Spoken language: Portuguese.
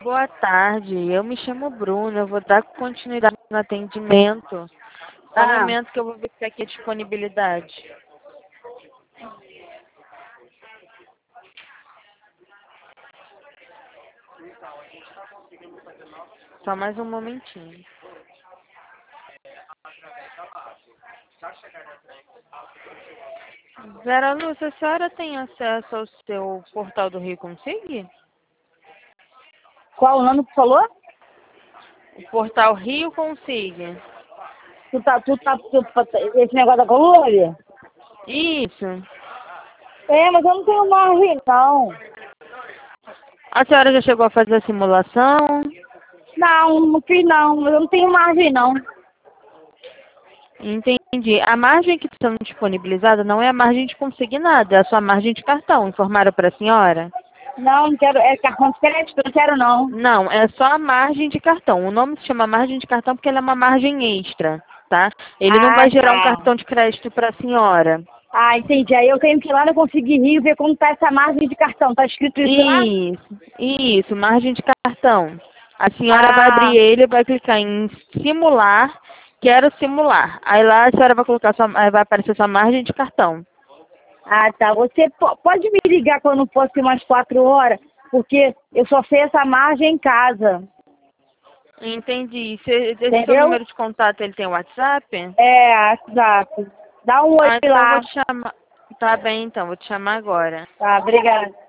Boa tarde, eu me chamo Bruna, eu vou dar continuidade no atendimento. Só um momento que eu vou ver se aqui a disponibilidade. Só mais um momentinho. Vera Lúcia, a senhora tem acesso ao seu portal do Rio Consigue? Qual o nome que falou? O portal Rio Consigue. Esse negócio da coluna? Isso. É, mas eu não tenho margem, não. A senhora já chegou a fazer a simulação? Não fiz não, mas eu não tenho margem, não. Entendi. A margem que está disponibilizada não é a margem de consignado, é a sua margem de cartão. Informaram para a senhora? Não quero, é cartão de crédito, não quero não. Não, é só a margem de cartão. O nome se chama margem de cartão porque ela é uma margem extra, tá? Ele não vai gerar um Tá. cartão de crédito para a senhora. Entendi. Aí eu tenho que ir lá no Conseguir Rio ver como tá essa margem de cartão. Tá escrito isso lá? Isso, margem de cartão. A senhora vai abrir ele e vai clicar em simular, quero simular. Aí lá a senhora vai colocar aí vai aparecer sua margem de cartão. Tá. Você pode me ligar quando fosse umas 4 horas? Porque eu só sei essa margem em casa. Entendi. Esse seu Entendeu? número de contato, ele tem WhatsApp? Exato. Dá um oi Então eu lá. vou te chamar. Tá bem, então, vou te chamar agora. Tá, obrigada.